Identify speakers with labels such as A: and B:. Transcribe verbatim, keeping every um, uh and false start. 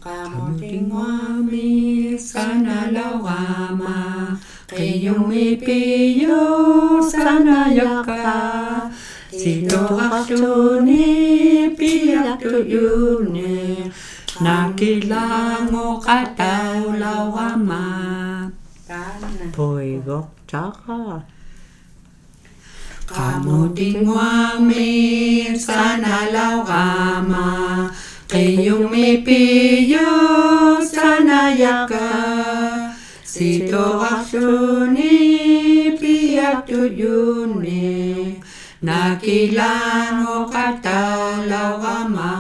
A: Kamutingwami sana lawama Kayumi piyo sana yaka Sito aksuni piyak tuyune Nakilango kataw lawama
B: Poigok tsaka
A: Kamutingwami sana lawama Kayumi piyo sana yaka Sito aksuni piyak tuyune Nakilango kataw lawama